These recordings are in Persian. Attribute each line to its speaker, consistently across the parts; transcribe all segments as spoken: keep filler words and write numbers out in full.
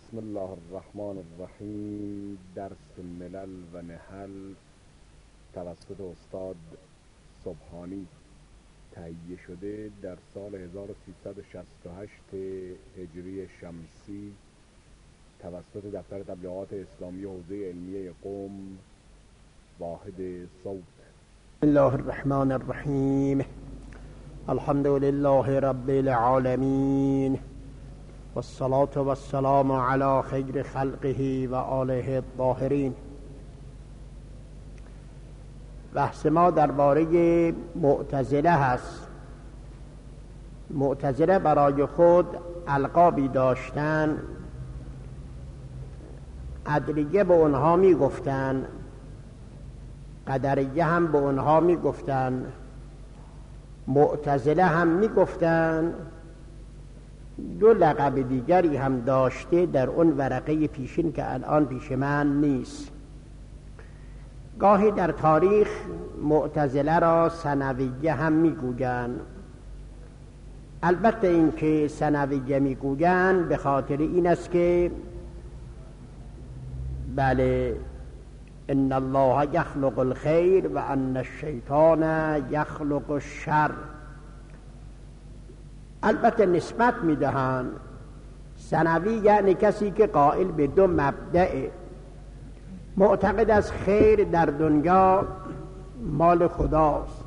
Speaker 1: بسم الله الرحمن الرحیم. درس ملل و نحل توسط استاد سبحانی تهیه شده در سال هزار و سیصد و شصت و هشت هجری شمسی توسط دفتر تبلیغات اسلامی حوزه علمیه قم واحد صوت.
Speaker 2: بسم الله الرحمن الرحیم. الحمد لله رب العالمین والصلاة والسلام على خیر خلقه و آله الطاهرین. بحث ما درباره معتزله هست. معتزله برای خود القابی داشتن، قدریه به اونها می گفتن، قدریه هم به اونها می گفتن، معتزله هم می گفتن. دو لقب دیگری هم داشته در اون ورقه پیشین که الان پیش من نیست. گاهی در تاریخ معتزله را ثانویه هم میگویند. البته این که ثانویه میگویند به خاطر این است که بله ان الله یخلق الخیر و ان الشیطان یخلق الشر. البته نسبت میدهند. ثانوی یعنی کسی که قائل به دو مبدأ، معتقد از خیر در دنیا مال خداست،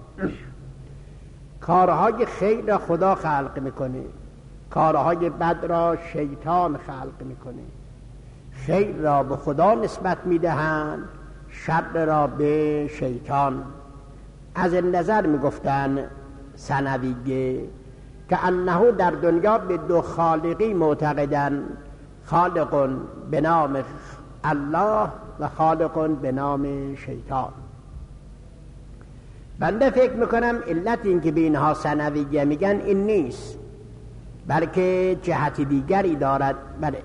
Speaker 2: کارهای خیر را خدا خلق میکنه، کارهای بد را شیطان خلق میکنه. خیر را به خدا نسبت میدهند، شر را به شیطان. از این نظر میگفتن ثانویه که انه در دنیا به دو خالقی معتقدن، خالق به نام الله و خالق به نام شیطان. بنده فکر میکنم علت این که به اینها ثانویه میگن این نیست، بلکه جهت دیگری دارد. بله،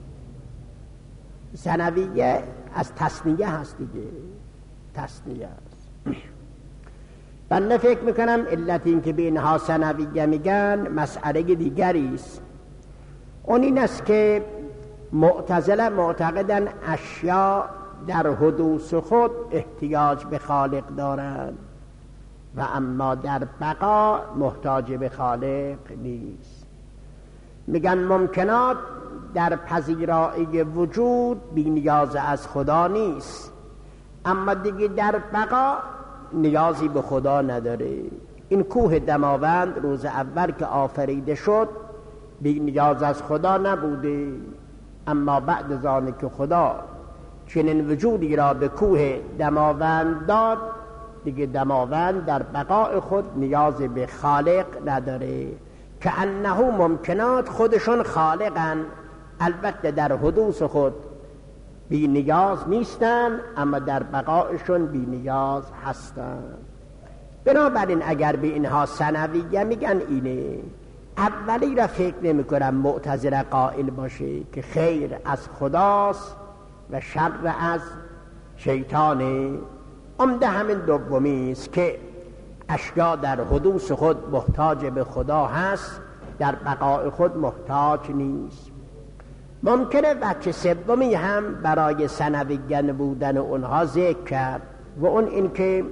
Speaker 2: ثانویه از تثنیه هست دیگه، تثنیه است. بنده فکر میکنم علت این که به اینها ثانویه میگن مسئله دیگری است. اون این است که معتزله معتقدن اشیا در حدوث خود احتیاج به خالق دارند و اما در بقا محتاج به خالق نیست. میگن ممکنات در پذیرایی وجود بی نیاز از خدا نیست، اما دیگه در بقا نیازی به خدا نداره. این کوه دماوند روز اول که آفریده شد بی نیاز از خدا نبوده، اما بعد از آن که خدا چنین وجودی را به کوه دماوند داد، دیگه دماوند در بقای خود نیاز به خالق نداره. که انه ممکنات خودشون خالقن، البته در حدوث خود بی نیاز نیستن، اما در بقایشون بی نیاز هستن. بنابراین اگر به اینها ثانویه میگن اینه. اولی را فکر نمی کنم معتزله قائل باشه که خیر از خداست و شر از شیطانه. عمده همین دومی است که اشیا در حدوث خود محتاج به خدا هست، در بقای خود محتاج نیست. ممکنه بچه سومی هم برای ثانویه بودن اونها ذکر کرد، و اون این که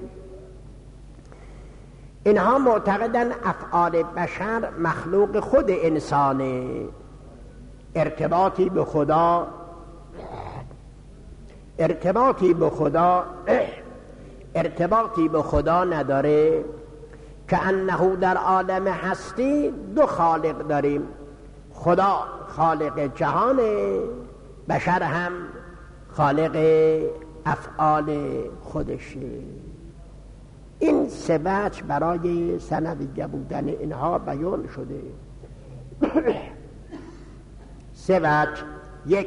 Speaker 2: اینها معتقدن افعال بشر مخلوق خود انسانه، ارتباطی به خدا ارتباطی به خدا ارتباطی به خدا نداره. که انه در عالم هستی دو خالق داریم، خدا خالق جهان، بشر هم خالق افعال خودشه. این سه وجه برای ثانویه بودن اینها بیان شده. سه وجه: یک،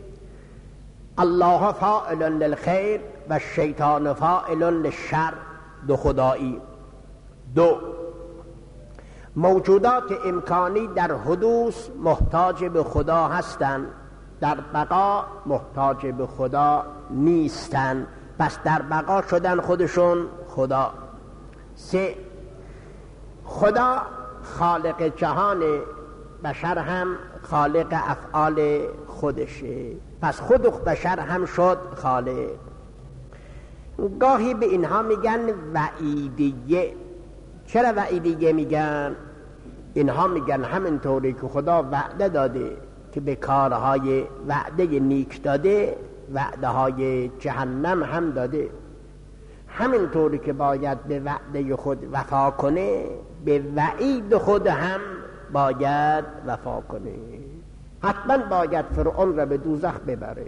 Speaker 2: الله فاعل للخیر و الشیطان فاعل للشر، دو خدایی. دو، موجودات امکانی در حدوث محتاج به خدا هستند، در بقا محتاج به خدا نیستند، پس در بقا شدن خودشون خدا. سه، خدا خالق جهان، بشر هم خالق افعال خودشه، پس خود بشر هم شد خالق. گاهی به اینها میگن وعیدیه. چرا وعیدیه میگن؟ اینها میگن همینطوری که خدا وعده داده که به کارهای وعده نیک داده، وعده های جهنم هم داده، همینطوری که باید به وعده خود وفا کنه، به وعید خود هم باید وفا کنه. حتما باید فرعون را به دوزخ ببره،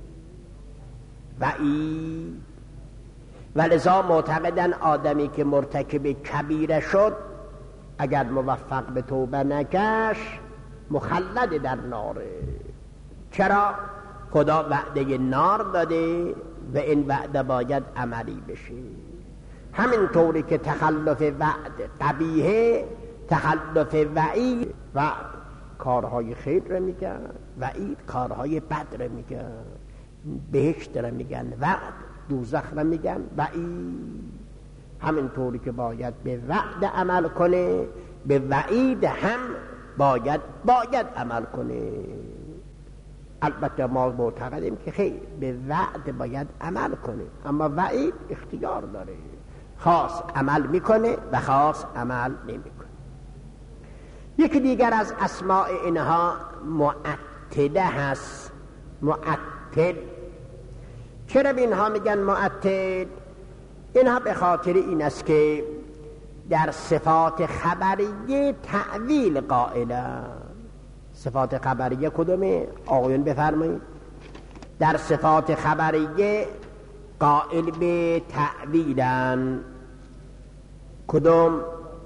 Speaker 2: وعید. ولذا معتقدن آدمی که مرتکب کبیره شد اگر موفق به توبه نکش مخلد در ناره. چرا؟ خدا وعده نار داده و این وعده باید عملی بشه. همین طوری که تخلف وعد قبیحه، تخلف وعید، وعد کارهای خیر رو میگن، وعید کارهای بد رو میگن. بهشت رو میگن وعد، دوزخ رو میگن وعید. همین طوری که باید به وعد عمل کنه، به وعید هم باید باید عمل کنه. البته ما معتقدیم که خیر، به وعد باید عمل کنه، اما وعید اختیار داره، خاص عمل میکنه و خاص عمل نمیکنه. یکی دیگر از اسماء اینها معتده هست. معتد. چرا به اینها میگن معتد؟ اینها به خاطر این است که در صفات خبریه تأویل قائلن. صفات خبریه کدومه؟ آقایون بفرمایید. در صفات خبریه قائل به تأویلن. کدوم؟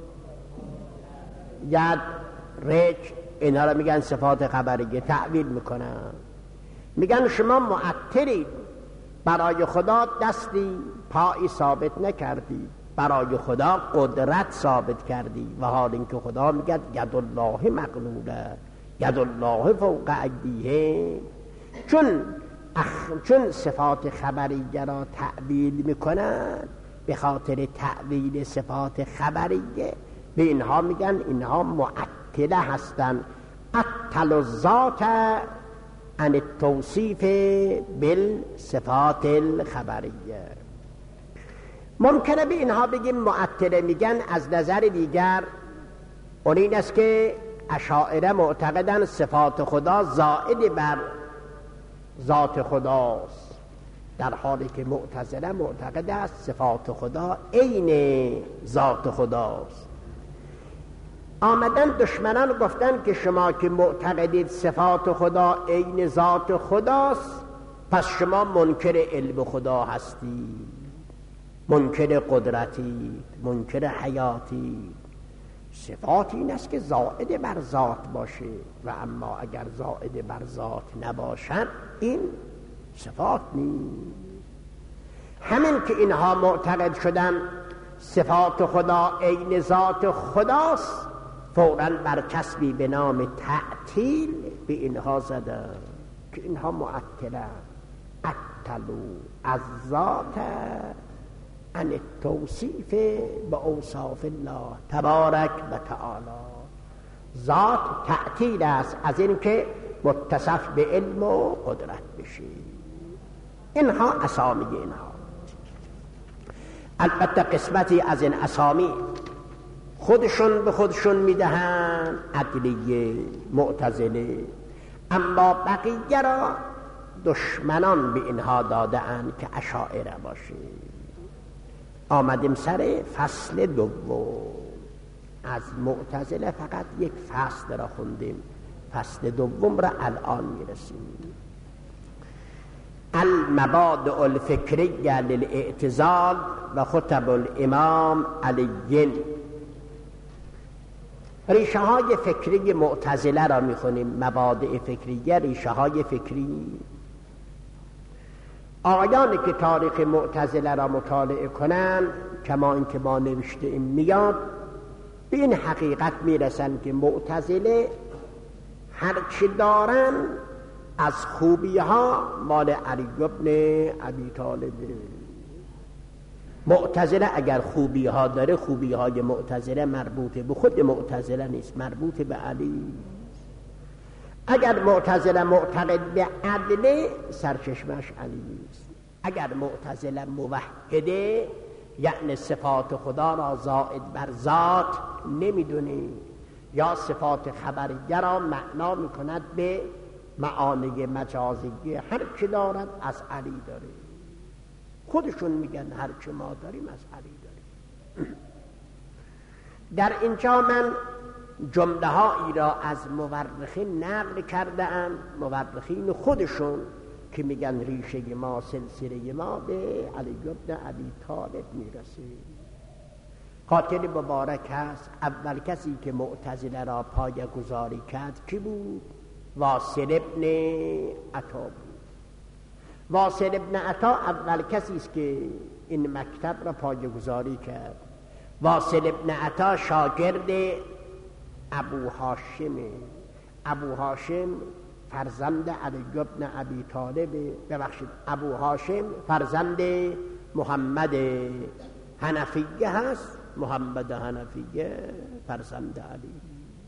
Speaker 2: ید، رج، اینها را میگن صفات خبریه، تأویل میکنن. میگن شما معترید، برای خدا دستی پایی ثابت نکردی، برای خدا قدرت ثابت کردی، و حال اینکه خدا میگه ید الله مغلوله، ید الله فوق ایدیهم. چون اخ... چون صفات خبریه را تأویل میکنن، به خاطر تأویل صفات خبریه به اینها میگن اینها معطله هستن. عطل الذات عن التوصیف بالصفات الخبریه. ممکنه به اینها بگیم معطله. میگن از نظر دیگر اون این است که اشاعره معتقدن صفات خدا زائد بر ذات خداست، در حالی که معتزله معتقد است صفات خدا عین ذات خداست. آمدن دشمنان گفتن که شما که معتقدید صفات خدا عین ذات خداست، پس شما منکر علم خدا هستید، منکر قدرتید، منکر حیاتید. صفات این است که زائد بر ذات باشه، و اما اگر زائد بر ذات نباشد این صفات نیست. همین که اینها معتقد شدن صفات خدا عین ذات خداست، فوراً برچسبی به نام تعطیل به اینها زدن که اینها معطله، عطلوا از ذات عن التوصیف به اوصاف الله تبارک و تعالی. ذات تعطیل است از این که متصف به علم و قدرت بشه. اینها اسامی اینها. البته قسمتی از این اسامی خودشون به خودشون میدهن عدلیه، معتزله، اما بقیه را دشمنان به اینها داده‌اند که اشاعره باشه. آمدیم سر فصل دوم. از معتزله فقط یک فصل را خوندیم، فصل دوم را الان میرسیم. المبادئ الفکریه للاعتزال و خطب الامام علی. ریشه های فکری معتزله را میخونیم. مبادئ فکریه، ریشه های فکری. آیانی که تاریخ معتزله را مطالعه کنند، کما اینکه ما نوشته ایم میاد، به این حقیقت میرسن که معتزله هرچی دارن از خوبی ها مال علی بن ابی طالب. معتزله اگر خوبی ها داره، خوبی های معتزله مربوط به خود معتزله نیست، مربوط به علی. اگر معتزله معتقد به عدل سرچشمش علی است. اگر معتزله موحده یعنی صفات خدا را زائد بر ذات نمیدونه یا صفات خبریه را معنا میکند به معانی مجازی، هر چی دارد از علی داره. خودشون میگن هر چی ما داریم از علی داریم. در اینجا من جمله هایی را از مورخین نقل کرده ام، مورخین خودشون که میگن ریشه ما، سلسله ما به علی بن ابی طالب میرسه. قاتل مبارک هست. اول کسی که معتزله را پایه گذاری کرد کی بود؟ واصل ابن عطا بود. واصل ابن عطا اول کسی است که این مکتب را پایه گذاری کرد. واصل ابن عطا شاگرد ابو هاشم. ابو هاشم فرزند علی بن ابی طالب، ببخشید ابو هاشم فرزند محمد حنفیه هست. محمد حنفیه فرزند علی.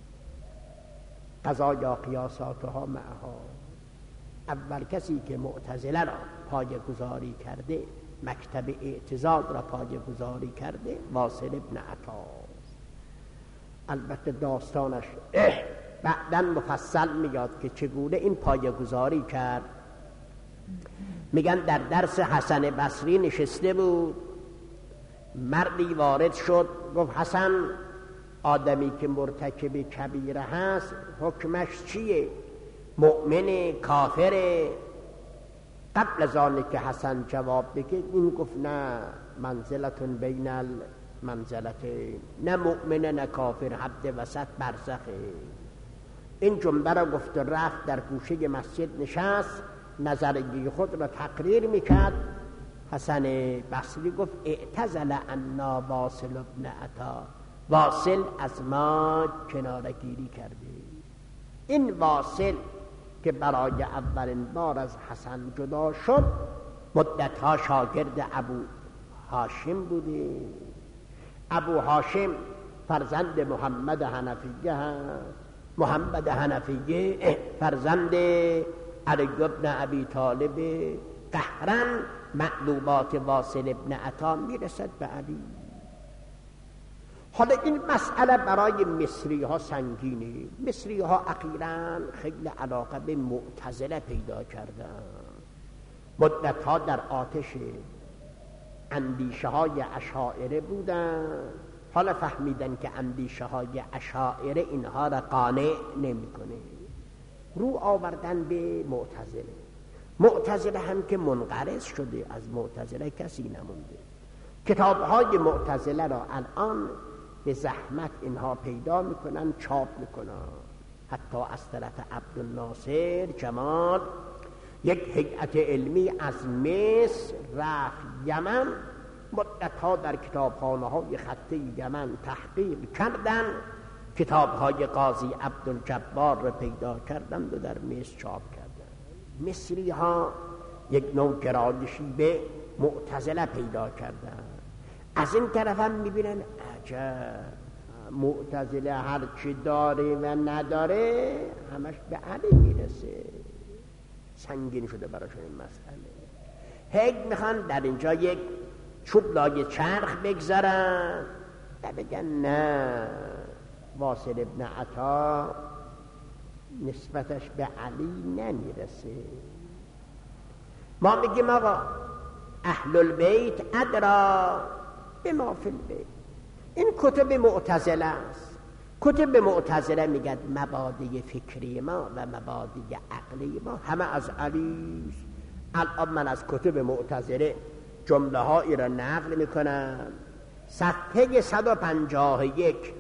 Speaker 2: قضایا قیاساتها معها. اول کسی که معتزله را پایه گذاری کرده، مکتب اعتزال را پایه گذاری کرده، واصل ابن عطا. البته داستانش بعداً مفصل میاد که چگونه این پایه گذاری کرد. میگن در درس حسن بصری نشسته بود، مردی وارد شد گفت حسن، آدمی که مرتکب کبیره هست حکمش چیه؟ مؤمن، کافر؟ قبل از آن که حسن جواب بده این گفت نه، منزلتون بین المنزلتین، نه مؤمن نه کافر، حد وسط برزخه. این جمله را گفت و رفت در گوشه مسجد نشست، نظریه خود را تقریر میکرد. حسن بصری گفت اعتزل عنا واصل ابن عطا، واصل از ما کنارگیری کرده. این واصل که برای اولین بار از حسن جدا شد مدتها شاگرد ابو هاشم بوده. ابو هاشم فرزند محمد حنفیه هست. محمد حنفیه فرزند علی بن ابی طالب. قهرن مطلوبات واصل ابن عطا میرسد به علی. حالا این مسئله برای مصری ها سنگینه. مصری ها اخیراً خیلی علاقه به معتزله پیدا کردن. مدت ها در آتش اندیشه های اشاعره بودن، حالا فهمیدن که اندیشه های اشاعره اینها را قانع نمیکنه، رو آوردن به معتزله. معتزله هم که منقرض شده، از معتزله کسی نمونده. کتاب های معتزله را الان به زحمت اینها پیدا میکنن، چاپ میکنن. حتی از طرف عبدالناصر جمال یک هیئت علمی از مصر رفت یمن، مدتها در کتابخانه های خطه یمن تحقیق کردن، کتاب های قاضی عبدالجبار را پیدا کردن و در مصر چاپ کردن. مصری ها یک نوع گرایشی به معتزله پیدا کردن. از این طرف هم میبینن عجب، معتزله هر چی داره و نداره همش به علی میرسه. سنگین شده براشون این مسئله. هی میخوان در اینجا یک چوب لای چرخ بگذارن و بگن نه، واصل ابن عطا نسبتش به علی نمیرسه. ما میگیم آقا اهل البیت ادرا به ما فی البیت. این کتب معتزله است. کتب معتزله میگن مبادی فکری ما و مبادی عقلی ما همه از علی. الان من از کتب معتزله جمله هایی را نقل میکنم. صفحه صد و پنجاه و یک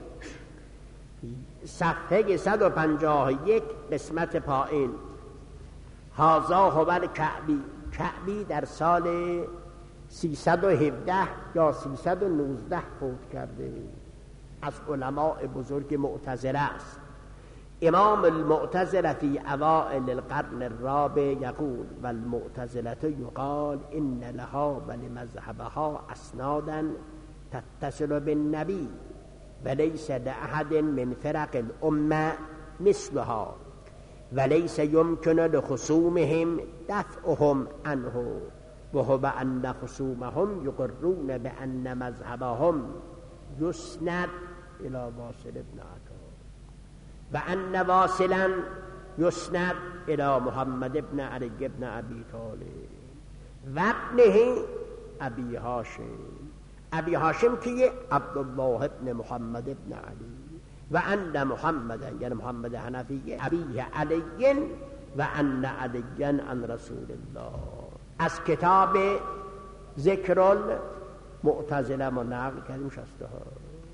Speaker 2: صفحه صد و پنجاه و یک قسمت پایین، هذا هو الکعبی. کعبی در سال سیصد و هفده یا سیصد و نوزده فوت کرده، از علماء بزرگ معتزله است. امام المعتزله فی اوائل القرن الرابع یقول والمعتزله یقال ان لها ولمذهبها اسنادا تتصل بالنبی وليس لأحد من فرق الامه مثلها. ولیس یمکن لخصومهم دفعهم عنه وهو ان خصومهم یقرون بان مذهبهم یسند الى واصل ابن عطا و ان واصلا یسند الى محمد ابن علی ابن ابی طالب و ابنه ابی هاشم. ابی هاشم که عبدالله ابن محمد ابن علی و ان محمد یعنی محمد حنفی ابیه علی و ان علی عن رسول الله. از کتاب ذکر المعتزله ما نقل کردیم شسته ها.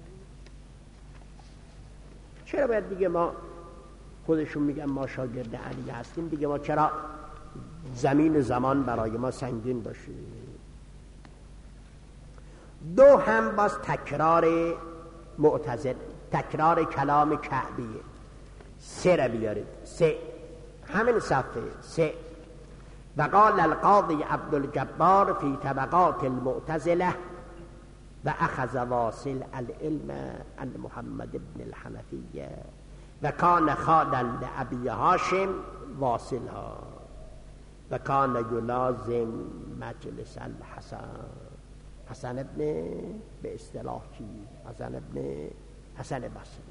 Speaker 2: چرا باید دیگه ما خودشون میگن ما شاگرد علی هستیم دیگه ما چرا زمین زمان برای ما سنگین باشه؟ دو هم باز تکرار معتزله، تکرار کلام کعبیه. سه را بیارید، سه همین صفحه سه. و قال القاضی عبدالجبار فی طبقات المعتزله و اخذ واصل العلم عن محمد بن الحنفیه و کان خالا لابی هاشم واصل ها و کان یلازم مجلس الحسن. حسن ابن به اصطلاح کی؟ حسن ابن حسن بصری.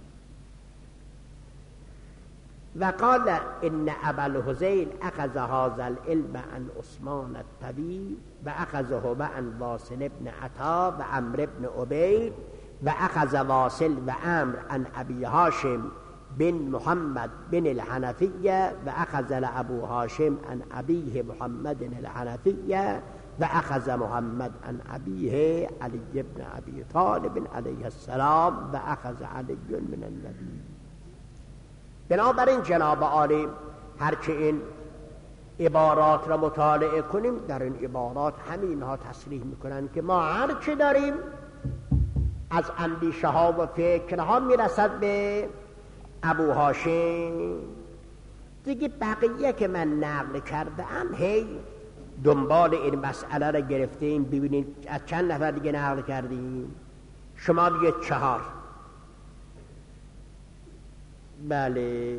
Speaker 2: و قال ان ابا الحسین اخذ هذا العلم عن عثمان الطویل و اخذه عن واصل ابن عطا و عمرو ابن عبید و اخذ واصل و عمرو عن ابی هاشم بن محمد بن الحنفیه و اخذ ابو هاشم عن ابیه محمد الحنفیه و اخذ محمد عن ابیه علی ابن ابی طالب علیه السلام و اخذ علی من النبی. بنابراین جناب عالی هرچه این عبارات را مطالعه کنیم در این عبارات همین ها تصریح میکنن که ما هرچه داریم از اندیشه ها و فکرها میرسد به ابو هاشم دیگه. بقیه که من نقل کرده ام هی دنبال این مسئله را گرفتیم. ببینید از چند نفر دیگه نقل کردیم؟ شما بگید چهار. بله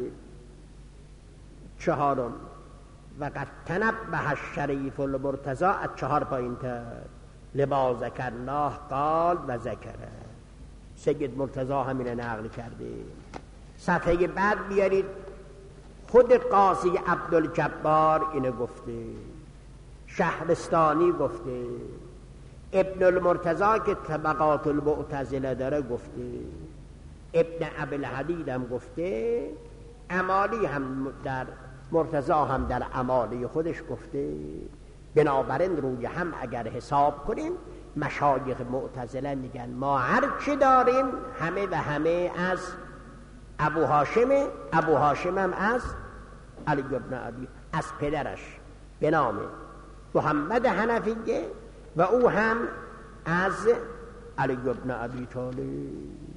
Speaker 2: چهارم. و قد تنبه الشریف المرتضی از چهار پایین تر لما ذکرناه قال و ذکره. سید مرتضی همین نقل کرده. صفحه بعد بیارید خود قاضی عبدالجبار اینو گفته، شهرستانی گفته، ابن المرتضی که طبقات المعتزله داره گفته، ابن ابوالحدید هم گفته، امالی هم در مرتضی هم در امالی خودش گفته. بنابراین روی هم اگر حساب کنیم مشایخ معتزله میگن ما هر چی داریم همه و همه از ابو هاشم، ابو هاشم هم از علی بن ابی، از پدرش به نام محمد حنفیه و او هم از علی بن ابی طالب.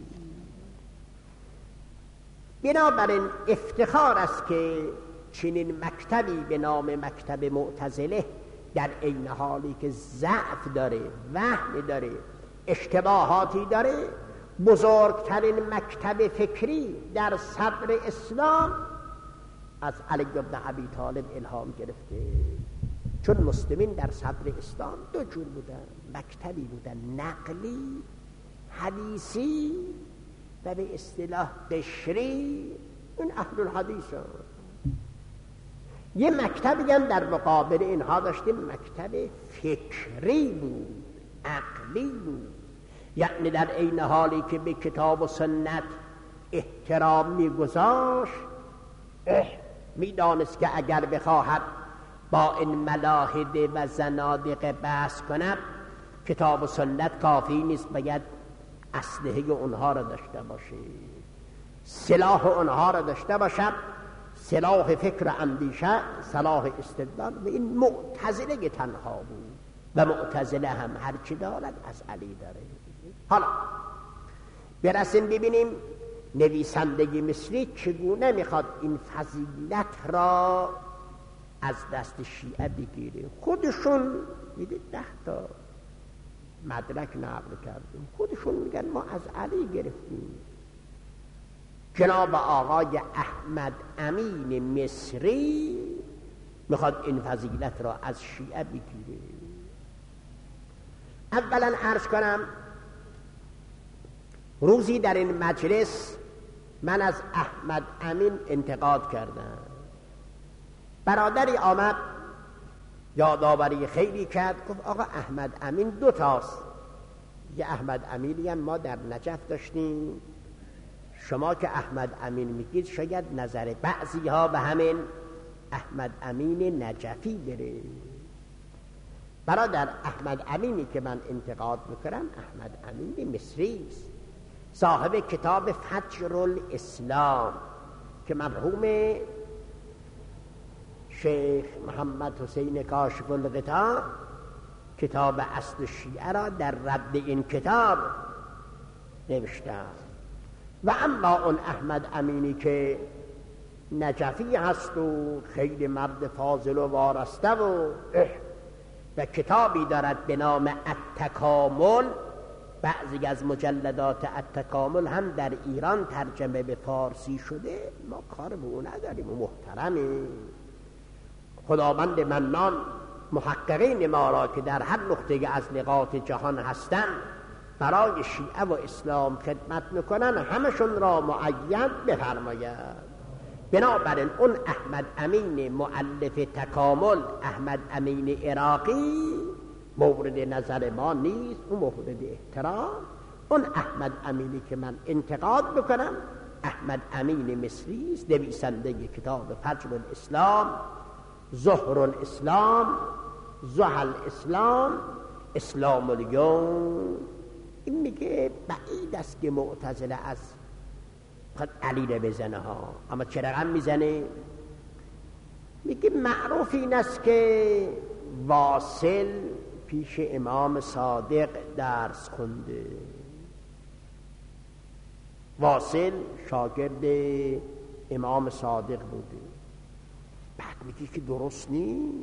Speaker 2: بنابراین افتخار است که چنین مکتبی به نام مکتب معتزله در عین حالی که ضعف داره، وهم داره، اشتباهاتی داره، بزرگترین مکتب فکری در صدر اسلام از علی بن ابی طالب الهام گرفته. چون مسلمین در صدر اسلام دو جور بودن، مکتبی بودن نقلی حدیثی و به اصطلاح بشری، این اهل الحدیث ها. یه مکتبی هم در مقابل اینها داشتیم مکتب فکری بود، عقلی بود. یعنی در عین حالی که به کتاب و سنت احترام میگذاشت، میدانست که اگر بخواهد با این ملاحده و زنادقه بحث کند کتاب و سنت کافی نیست، باید اسلحه اونها را داشته باشه، سلاح اونها را داشته باشد، سلاح فکر و اندیشه، سلاح استدلال. و این معتزله تنها بود و معتزله هم هرچی دارد از علی داره. حالا برسیم ببینیم نویسندگی مصری چگونه میخواد این فضیلت را از دست شیعه بگیره. خودشون میدید ده تا مدرک نقل کردیم، خودشون میگن ما از علی گرفتیم. جناب آقای احمد امین مصری میخواد این فضیلت را از شیعه بگیره. اولا عرض کنم روزی در این مجلس من از احمد امین انتقاد کردم. برادری آمد یادآوری خیلی کرد، گفت آقا احمد امین دو تاست. یه احمد امینی هم ما در نجف داشتیم، شما که احمد امین میگید شاید نظر بعضی ها به همین احمد امین نجفی بره. برادر احمد امینی که من انتقاد میکنم احمد امین مصری است، صاحب کتاب فجر الاسلام که مرحوم شیخ محمد حسین کاشف الغطا کتاب اصل شیعه را در رد این کتاب نوشتم. و اما اون احمد امینی که نجفی هست و خیلی مرد فاضل و وارسته و و کتابی دارد به نام التکامل، بعضی از مجلدات التکامل هم در ایران ترجمه به فارسی شده، ما کار به اون نداریم و محترمه. خداوند منان محققین ما را که در هر نقطه از نقاط جهان هستند برای شیعه و اسلام خدمت میکنن همشون را معین بفرماید. بنابراین اون احمد امین مؤلف تکامل، احمد امین عراقی مورد نظر ما نیست، اون مورد احترام. اون احمد امینی که من انتقاد بکنم احمد امین مصری است، نویسنده کتاب فجر الاسلام، ظهر الاسلام، ضحی الاسلام، اسلام الیوم. این میگه بعید است که معتزله از خود علی رو بزنه ها، اما چه رقم میزنه؟ میگه معروف این است که واصل پیش امام صادق درس خونده، واصل شاگرد امام صادق بوده. بعد میگه که درست نیست.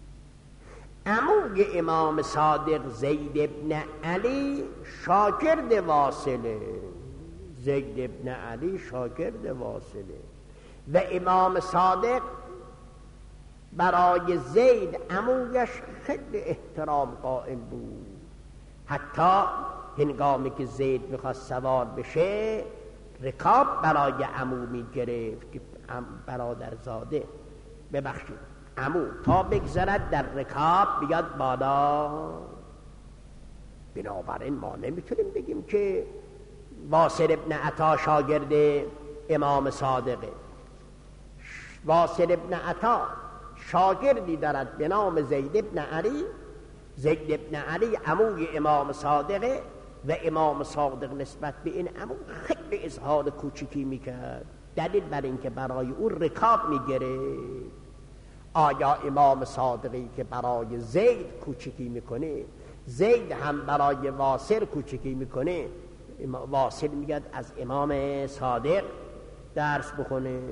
Speaker 2: عموی امام صادق زید ابن علی شاگرد واصله، زید ابن علی شاگرد واصله و امام صادق برای زید عمویش خیلی احترام قائل بود. حتی هنگامی که زید میخواست سوار بشه رکاب برای عمو میگرفت که برادر زاده ببخشید عمو تا بگذرد در رکاب بیاد بالا. بنابراین ما نمیتونیم بگیم که واصل ابن عطا شاگرد امام صادقه. واصل ابن عطا شاگردی دارد به نام زید ابن علی، زید ابن علی عموی امام صادقه و امام صادق نسبت به این عمو خیلی اظهار کوچکی میکرد، دلیل بر این که برای او رکاب میگره. آیا امام صادقی که برای زید کوچکی میکنه زید هم برای واصل کوچکی میکنه؟ واصل میگه از امام صادق درس بخونه.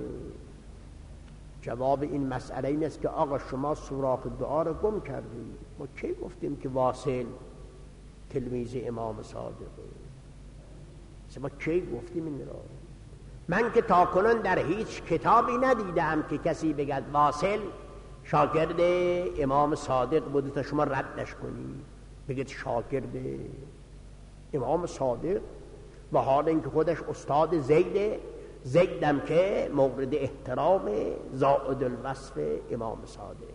Speaker 2: جواب این مسئله این است که آقا شما سوراخ دعا رو گم کردید. ما کی گفتیم که واصل تلمیذ امام صادقه؟ ما کی گفتیم این را؟ من که تاکنون در هیچ کتابی ندیدم که کسی بگد واصل شاگرد امام صادق بوده تا شما ردش کنید، بگید شاگرد امام صادق و حال اینکه خودش استاد زیده، زیدم که مورد احترام زائد الوصف امام صادق.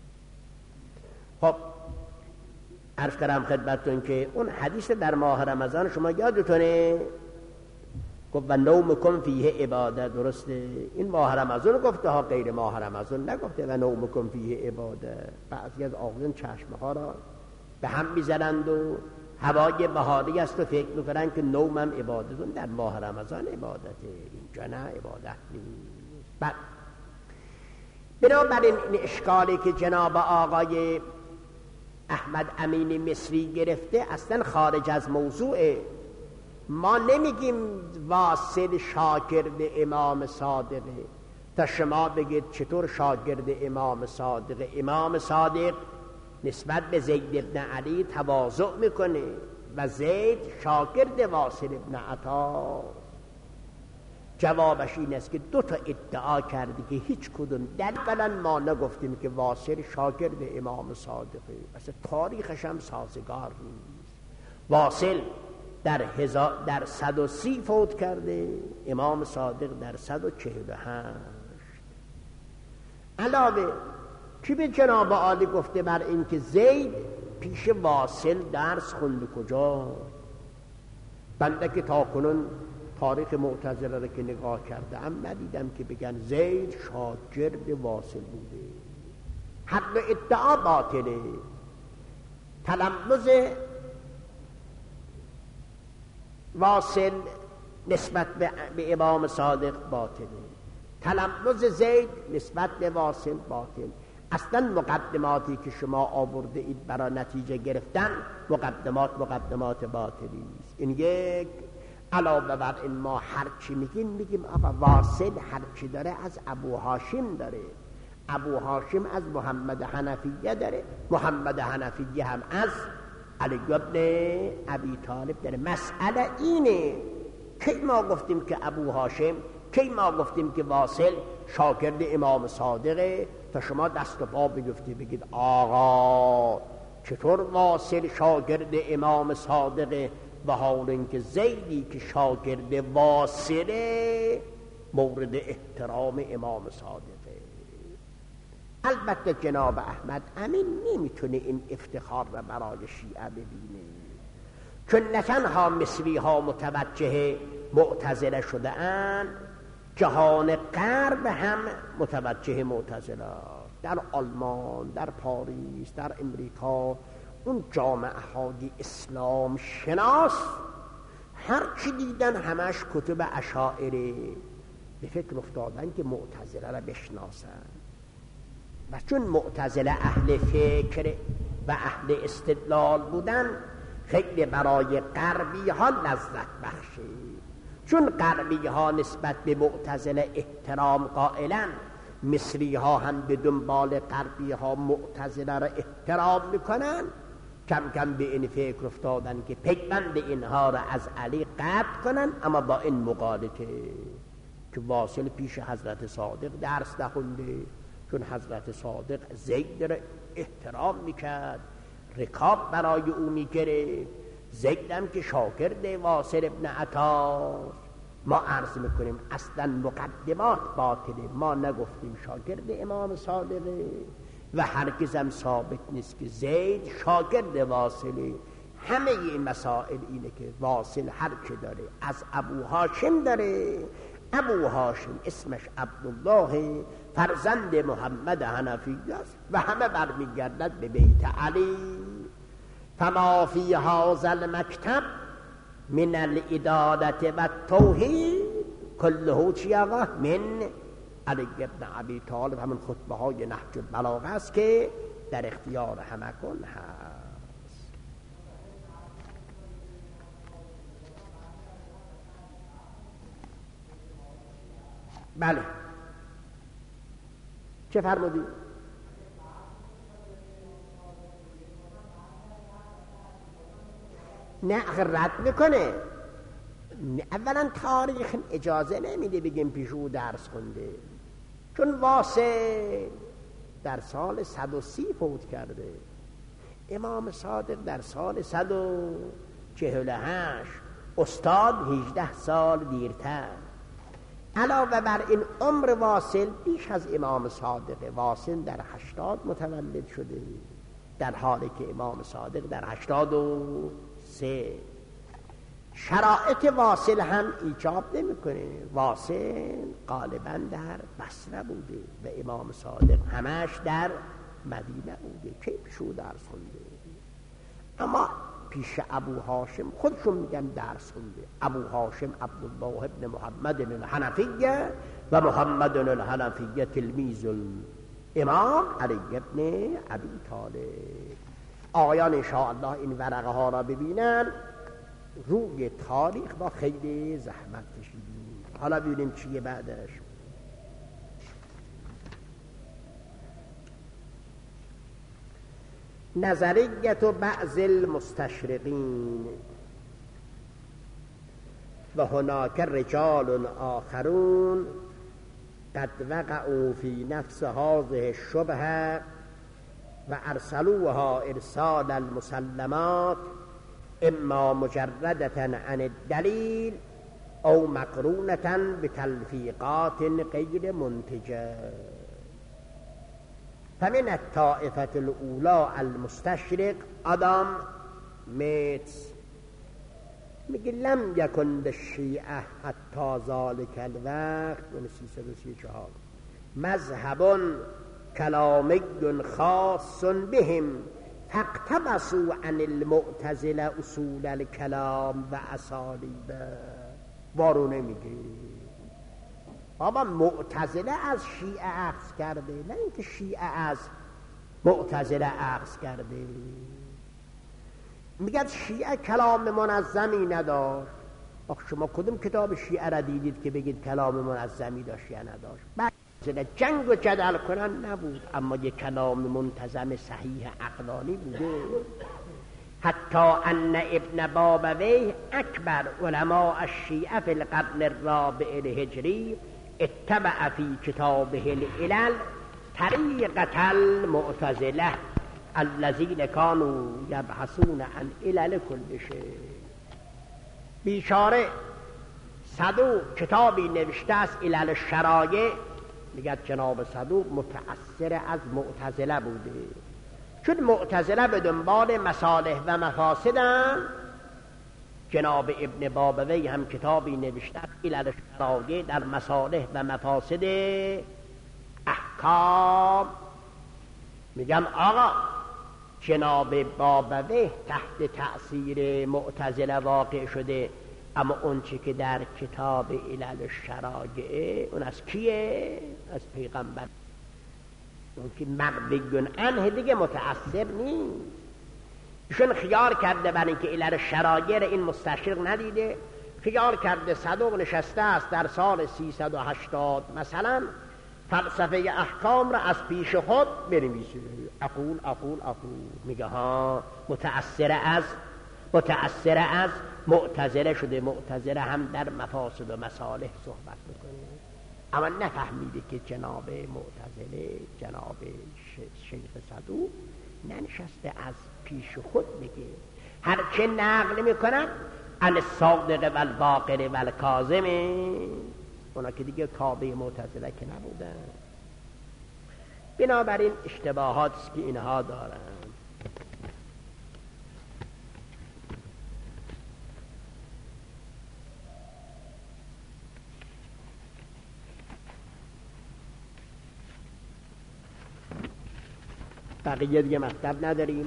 Speaker 2: خب عرض کردم خدمتتون که اون حدیث در ماه رمضان شما یادتونه گفت و نومکم فیه عباده، درسته؟ این ماه رمضان گفته ها، غیر ماه رمضان نگفته و نومکم فیه عباده. بعضی از آقایان چشمه ها را به هم میزنند و هوای بهاری است و فکر میکنن که نومم عبادتون در ماه رمضان عبادته، اینجا نه عبادت نیست. بعد بنابراین این اشکالی که جناب آقای احمد امین مصری گرفته اصلا خارج از موضوعه. ما نمیگیم واصل شاگرد امام صادقه تا شما بگید چطور شاگرد امام صادقه. امام صادق نسبت به زید ابن علی تواضع میکنه و زید شاگرد واصل ابن عطا. جوابش این است که دو تا ادعا کردی که هیچ کدوم دلیلا ما نگفتیم که واصل شاگرد امام صادقه، اصلا تاریخش هم سازگار نیست. واصل در هزار در صد و سی فوت کرده، امام صادق در صد و چهل و هشت. علاوه کی به جناب عالی گفته بر این که زید پیش واصل درس خونده؟ کجا؟ بنده که تا کنون تاریخ معتزله را که نگاه کرده ام ندیدم که بگن زید شاگرد واصل بوده. حق ادعا باطله. تلمذ واصل نسبت به امام صادق باطله، تلمذ زید نسبت به واصل باطل. اصلا مقدماتی که شما آورده اید برای نتیجه گرفتن مقدمات مقدمات باطلی است. این یک. علاوه بر این ما هر چی میگیم میگیم آقا واصل هر چی داره از ابو هاشم داره، ابو هاشم از محمد حنفیه داره، محمد حنفیه هم از علی ابن ابی طالب داره. مسئله اینه کی ما گفتیم که ابو هاشم، کی ما گفتیم که واصل شاگرد امام صادقه تا شما دست و پا بگفتی بگید آقا چطور واصل شاگرد امام صادقه و حال اینکه زیدی که شاگرد واصله مورد احترام امام صادقه. البته جناب احمد امین نمیتونه این افتخار را برای شیعه ببینه، چون نه تنها مصری ها متوجه معتزله شده اند، جهان غرب هم متوجه معتزله. در آلمان، در پاریس، در امریکا، اون جامعه های اسلام شناس هر چی دیدن همش کتب اشاعره، به فکر افتادن که معتزله را بشناسن. و چون معتزله اهل فکر و اهل استدلال بودن خیلی برای غربی ها لذت بخشه. چون غربی ها نسبت به معتزله احترام قائلن، مصری ها هم به دنبال غربی ها معتزله را احترام میکنن. کم کم به این فکر افتادن که پیوند اینها را از علی قطع کنن، اما با این مقالطه که واصل پیش حضرت صادق درس نخونده، چون حضرت صادق زید را احترام میکرد، رکاب برای او میگرفت. زیدم که شاگرد واصل ابن عطاست. ما عرض میکنیم اصلا مقدمات باطله. ما نگفتیم شاگرد امام صادقه و هرگزم ثابت نیست که زید شاگرد واصله. همه این مسائل اینه که واصل هر چه داره از ابو هاشم داره. ابو هاشم اسمش عبدالله فرزند محمد حنفی است و همه برمیگردد به بیت علی. فما فی هذا المکتب من الادادت و التوحید کله چی آقا؟ من علی ابن ابی طالب. همون خطبه های نهج البلاغه است که در اختیار همه کن هست. بله چه فرمودی؟ نه رد میکنه. اولا تاریخ اجازه نمیده بگیم پیش او درس خونده، چون واصل در سال صد و سی فوت کرده، امام صادق در سال صد و چهل و هشت، استاد هجده سال دیرتر. علاوه بر این عمر واصل بیش از امام صادق. واصل در هشتاد متولد شده، در حالی که امام صادق در هشتاد و سه. شرایط واصل هم ایجاب نمیکنه. واصل غالبا در بصره بوده و امام صادق همش در مدینه بوده که پیشو درس خونده. اما پیش ابو هاشم خودشون میگن درس خونده. ابو هاشم عبدالله ابن محمد الحنفیه و محمد الحنفیه تلمیذ الامام علی ابن ابی طالب. آقایان انشاءالله این ورقه ها را ببینن. روی تاریخ با خیلی زحمت کشیدیم. حالا ببینیم چیه بعدش. نظریت بعض المستشرقین و هناک رجال آخرون قد وقعوا فی نفس هذه الشبهه و ارسلوها ارسال المسلمات اما مجردة عن الدلیل او مقرونة بتلفیقات غیر منتجه. فمن الطائفة الاولى المستشرق آدم میتس میگه لم یکن للشیعه حتی ذلك الوقت من سیصد و سی و چهار مذهب کلامی خاص بهم فاقتبسوا عن المعتزله اصول الکلام و اسالیب. وارونه میگه بابا معتزله از شیعه اخذ کرده، نه اینکه شیعه از معتزله اخذ کرده. میگه شیعه کلام منظمی نداشت. آخه شما کدوم کتاب شیعه را دیدید که بگید کلام منظمی داشت یا نداشت؟ بعد جنگ و جدل کنن نبود، اما یک کلام منتظم صحیح عقلانی بوده. حتی ان ابن بابویه اکبر علماء الشیعه فی القرن الرابع الهجری اتبع فی کتابه العلل طریقة المعتزله الذین کانوا یبحثون عن علل کل شیء. بیچاره صدوق کتابی نوشته است علل الشرایع، میگه جناب صدوق متأثر از معتزله بوده، چون معتزله به دنبال مصالح و مفاسدن. جناب ابن بابوی هم کتابی نوشته علل الشرایع در مصالح و مفاسد احکام. میگم آقا جناب بابوی تحت تأثیر معتزله واقع شده، اما اون چی که در کتاب علل الشرایع اون از کیه؟ از پیغمبر. اون که مروی عنه دیگه متأثر نیست. ایشون خیال کرده برای اینکه علل الشرایع این مستشرق ندیده، خیال کرده صدوق نشسته است در سال سیصد و هشتاد مثلا فلسفه احکام را از پیش خود بنویسه. اقول اقول اقول میگه ها متأثر از متأثر از معتزله شده. معتزله هم در مفاسد و مصالح صحبت میکنه، اما نفهمیده که جناب معتزله جناب شیخ صدوق ننشسته از پیش خود میگه. هرچه نقل میکنن عن الصادق و الباقر و الکاظم، اونا که دیگه کابه معتزله که نبودن. بنابراین اشتباهات است که اینها دارن. بقیه دیگه مطلب نداریم.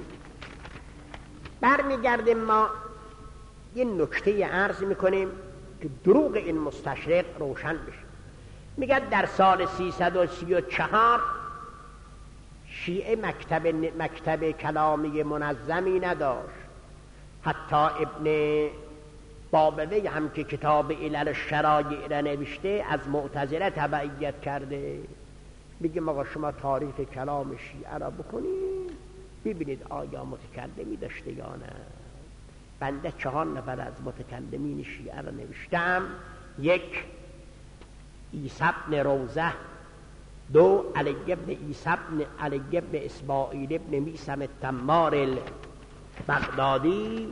Speaker 2: برمیگردیم ما یه نکته عرض میکنیم که دروغ این مستشرق روشن بشه. میگه در سال سیصد و سی و چهار شیعه مکتب, مکتب کلامی منظمی نداشت. حتی ابن بابوی هم که کتاب علل الشرایع را نوشته از معتزله تبعیت کرده. میگه ما شما تاریخ کلام شیعه را بکنید ببینید آیا متکلمی داشته یا نه. بنده چهار نفر از متکلمین شیعه را نوشتم. یک عیسی بن روزه، دو علی بن عیسی بن علی بن اسماعیل بن میثم التمار البغدادی،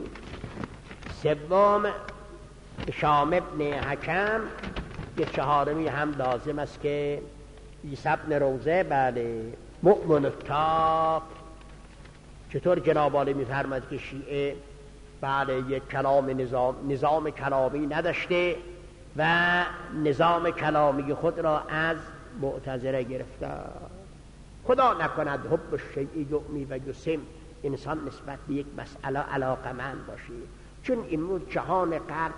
Speaker 2: سوم هشام بن حکم، که چهارمی هم لازم است که عیسی بن روزه بله مؤمن التاق. چطور جناب عالی میفرماد که شیعه بله یک کلام نظام نظام کلامی نداشته و نظام کلامی خود را از معتزله گرفته. خدا نکند حب الشیء یعمی و یسم، انسان نسبت به یک مسئله علاقمند باشه. چون امروز جهان غرب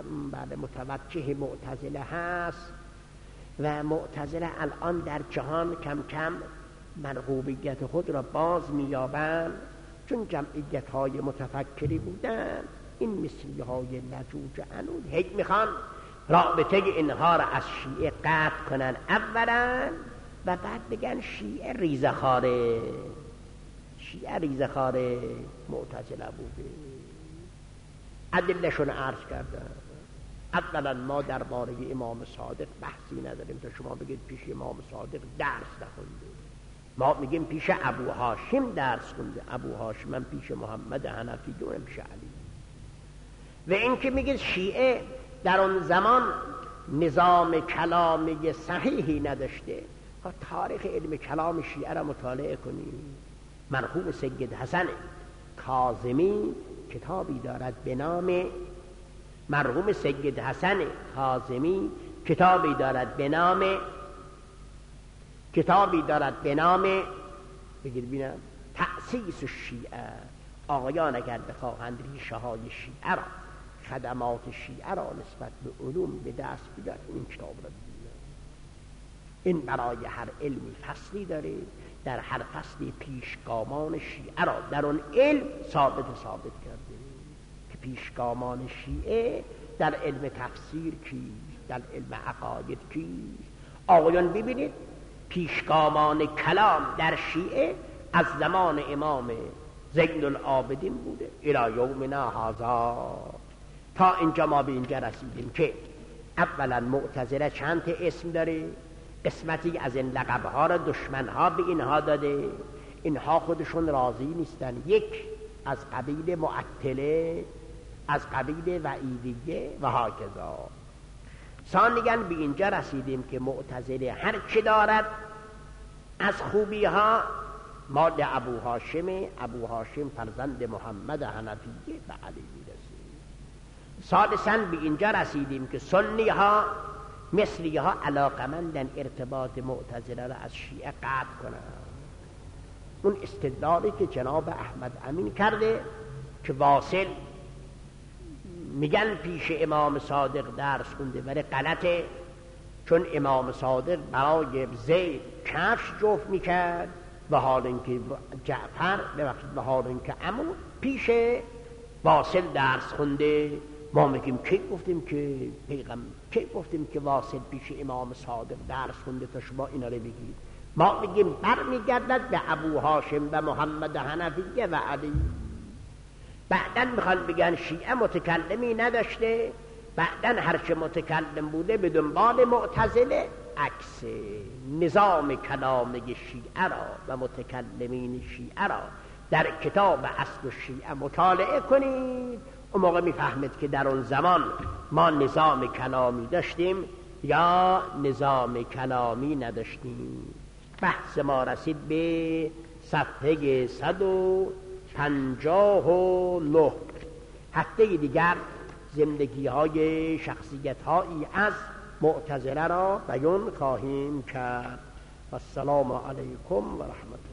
Speaker 2: متوجه معتزله هست و معتزله الان در جهان کم کم مرغوبیت خود را باز می‌یابند، چون جمعیت های متفکری بودن. این مثلی های لجوج عنود هیچ میخوان رابطه اینها را از شیعه قطع کنن اولا و بعد بگن شیعه ریزخاره، شیعه ریزخاره معتزله بوده. ادلهشون عرض کردن. اولا ما درباره امام صادق بحثی نداریم تا شما بگید پیش امام صادق درس نخونده. ما میگیم پیش ابو هاشم درس خونده، ابو هاشم هم پیش محمد حنفی و پیش علی. و این که میگید شیعه در اون زمان نظام کلامی صحیحی نداشته، تاریخ علم کلام شیعه را مطالعه کنید. مرحوم سید حسن کاظمی کتابی دارد به نام مرحوم سید حسن کاظمی کتابی دارد به نام کتابی دارد به نام بگیر بینم تأسیس الشیعه. آقایان اگر بخواهند ریشه های شیعه را، خدمات شیعه را نسبت به علوم به دست بیارند، این کتاب را ببینند. این برای هر علمی فصلی داره، در هر فصلی پیشگامان شیعه را در اون علم ثابت ثابت کرده که پیشگامان شیعه در علم تفسیر کیست، در علم عقاید کیست. آقایان ببینید پیشگامان کلام در شیعه از زمان امام زین العابدین بوده الی یومنا هذا. تا اینجا ما به اینجا رسیدیم که اولا معتزله چند تا اسم داره، قسمتی از این لقبها را دشمنها به اینها داده، اینها خودشون راضی نیستن. یک از قبیل معطله، از قبیل وعیدیه و هاکذا. ثانیاً به اینجا رسیدیم که معتزله هر چه دارد از خوبی ها مال ابو هاشم، ابو هاشم فرزند محمد حنفیه و علی میرسه. ثالثاً به اینجا رسیدیم که سنی ها مصری ها علاقمندن ارتباط معتزله را از شیعه قطع کنند. اون استدلالی که جناب احمد امین کرده که واصل میگن پیش امام صادق درس خونده، ولی غلطه، چون امام صادق برای زید کفش جفت میکرد و حال اینکه جعفر ببخشید و حال اینکه عمو پیش واصل درس خونده. ما میگیم کی گفتیم که پیغمبر، کی گفتیم که واصل پیش امام صادق درس خونده تا شما اینا رو بگید؟ ما میگیم برمیگردد به ابو هاشم و محمد حنفیه و علی. بعدن میخوان بگن شیعه متکلمی نداشته، بعدن هرچه متکلم بوده به دنبال معتزله. عکس نظام کلامی شیعه را و متکلمین شیعه را در کتاب اصل الشیعه مطالعه کنید، اون موقع میفهمید که در اون زمان ما نظام کلامی داشتیم یا نظام کلامی نداشتیم. بحث ما رسید به صفحه صد و پنجاه و نه. هفته دیگر زندگی های شخصیت هایی از معتزله را بیان خواهیم کرد. السلام علیکم و رحمت